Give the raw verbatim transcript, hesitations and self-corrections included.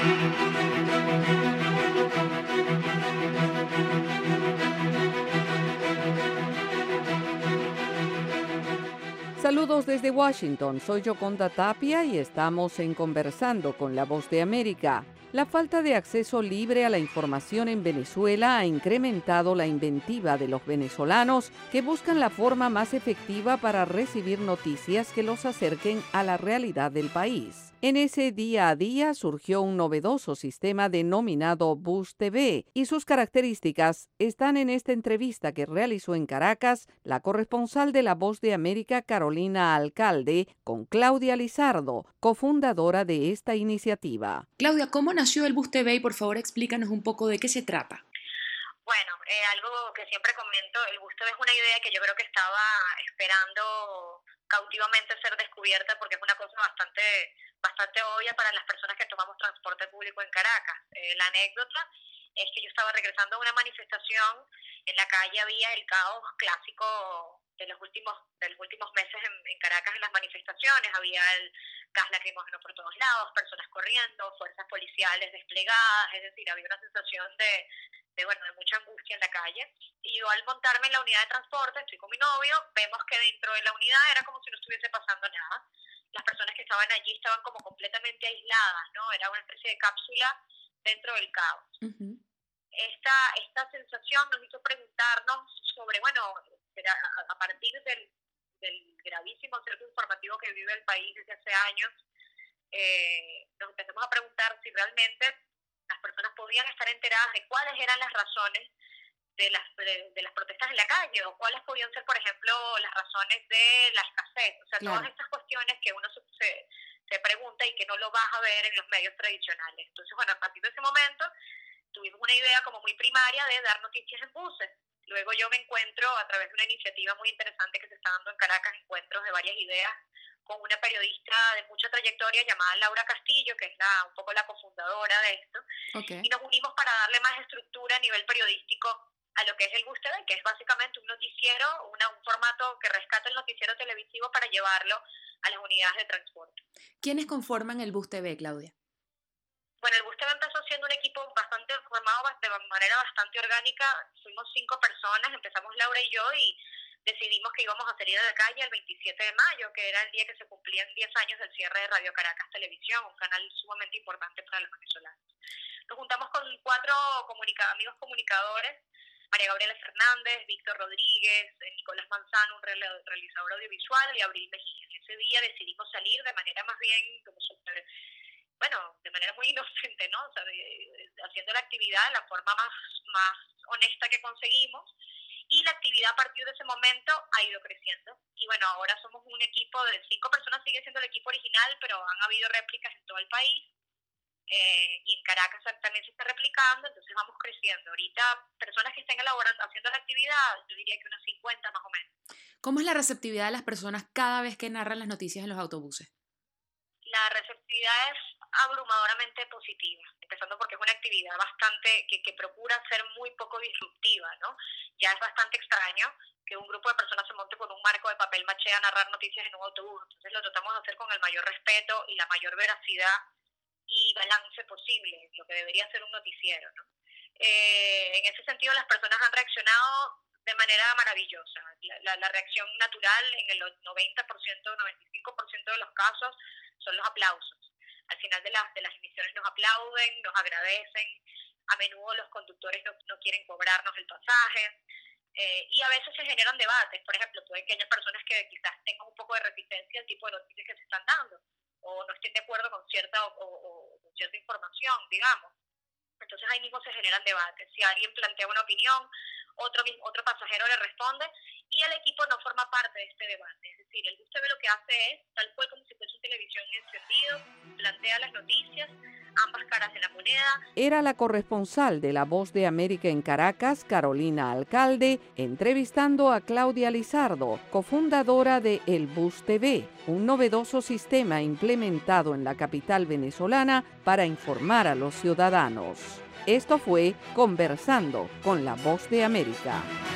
Saludos desde Washington, soy Yoconda Tapia y estamos en Conversando con la Voz de América. La falta de acceso libre a la información en Venezuela ha incrementado la inventiva de los venezolanos que buscan la forma más efectiva para recibir noticias que los acerquen a la realidad del país. En ese día a día surgió un novedoso sistema denominado Bus T V y sus características están en esta entrevista que realizó en Caracas la corresponsal de La Voz de América, Carolina Alcalde, con Claudia Lizardo, cofundadora de esta iniciativa. Claudia, ¿cómo nació el Bus T V? Y por favor explícanos un poco de qué se trata. Bueno, eh, algo que siempre comento, el Bus T V es una idea que yo creo que estaba esperando cautivamente ser descubierta porque es una cosa bastante bastante obvia para las personas que tomamos transporte público en Caracas. Eh, la anécdota es que yo estaba regresando a una manifestación, en la calle había el caos clásico de los últimos de los últimos meses en, en Caracas en las manifestaciones, había el gas lacrimógeno por todos lados, personas corriendo, fuerzas policiales desplegadas, es decir, había una sensación de, de bueno, de mucha angustia en la calle. Y yo al montarme en la unidad de transporte, estoy con mi novio, vemos que dentro de la unidad era como si no estuviese pasando nada. Las personas que estaban allí estaban como completamente aisladas, ¿no? Era una especie de cápsula dentro del caos. Uh-huh. Esta, esta sensación nos hizo preguntarnos sobre, bueno, a partir del, del gravísimo cerco informativo que vive el país desde hace años, eh, nos empezamos a preguntar si realmente las personas podían estar enteradas de cuáles eran las razones de las de, de las protestas en la calle, o cuáles podían ser, por ejemplo, las razones de la escasez, o sea, claro, todas estas cuestiones que uno se, se pregunta y que no lo vas a ver en los medios tradicionales. Entonces, bueno, a partir de ese momento tuvimos una idea como muy primaria de dar noticias en buses. Luego yo me encuentro, a través de una iniciativa muy interesante que se está dando en Caracas, encuentros de varias ideas, con una periodista de mucha trayectoria llamada Laura Castillo, que es la, un poco la cofundadora de esto, okay. Y nos unimos para darle más estructura a nivel periodístico a lo que es el Bus T V, que es básicamente un noticiero, una, un formato que rescata el noticiero televisivo para llevarlo a las unidades de transporte. ¿Quiénes conforman el Bus T V, Claudia? Bueno, el Bus T V empezó siendo un equipo bastante formado de manera bastante orgánica. Fuimos cinco personas, empezamos Laura y yo, y decidimos que íbamos a salir de la calle el veintisiete de mayo, que era el día que se cumplían diez años del cierre de Radio Caracas Televisión, un canal sumamente importante para los venezolanos. Nos juntamos con cuatro comunica- amigos comunicadores, María Gabriela Fernández, Víctor Rodríguez, Nicolás Manzano, un realizador audiovisual, y Abril Mejía. Ese día decidimos salir de manera más bien como super, bueno, de manera muy inocente, ¿no? O sea, de, de, haciendo la actividad de la forma más, más honesta que conseguimos, y la actividad a partir de ese momento ha ido creciendo. Y bueno, ahora somos un equipo de cinco personas, sigue siendo el equipo original, pero han habido réplicas en todo el país. Eh, y en Caracas también se está replicando, entonces vamos creciendo. Ahorita, personas que estén elaborando, haciendo la actividad, yo diría que unas cincuenta más o menos. ¿Cómo es la receptividad de las personas cada vez que narran las noticias en los autobuses? La receptividad es abrumadoramente positiva, empezando porque es una actividad bastante que, que procura ser muy poco disruptiva, ¿no? Ya es bastante extraño que un grupo de personas se monte con un marco de papel maché a narrar noticias en un autobús, entonces lo tratamos de hacer con el mayor respeto y la mayor veracidad y balance posible, lo que debería ser un noticiero, ¿no? Eh, en ese sentido, las personas han reaccionado de manera maravillosa. La, la, la reacción natural en el noventa por ciento, noventa y cinco por ciento de los casos son los aplausos. Al final de las, de las emisiones nos aplauden, nos agradecen. A menudo los conductores no, no quieren cobrarnos el pasaje. Eh, y a veces se generan debates. Por ejemplo, puede que haya personas que quizás tengan un poco de resistencia al tipo de noticias que se están dando, o no estén de acuerdo con cierta o, o, o con cierta información, digamos. Entonces ahí mismo se generan debates. Si alguien plantea una opinión, otro otro pasajero le responde, y el equipo no forma parte de este debate. Es decir, el Bus T V lo que hace es, tal cual como si fuese televisión encendido, plantea las noticias, ambas caras de la moneda. Era la corresponsal de La Voz de América en Caracas, Carolina Alcalde, entrevistando a Claudia Lizardo, cofundadora de El Bus T V, un novedoso sistema implementado en la capital venezolana para informar a los ciudadanos. Esto fue Conversando con La Voz de América.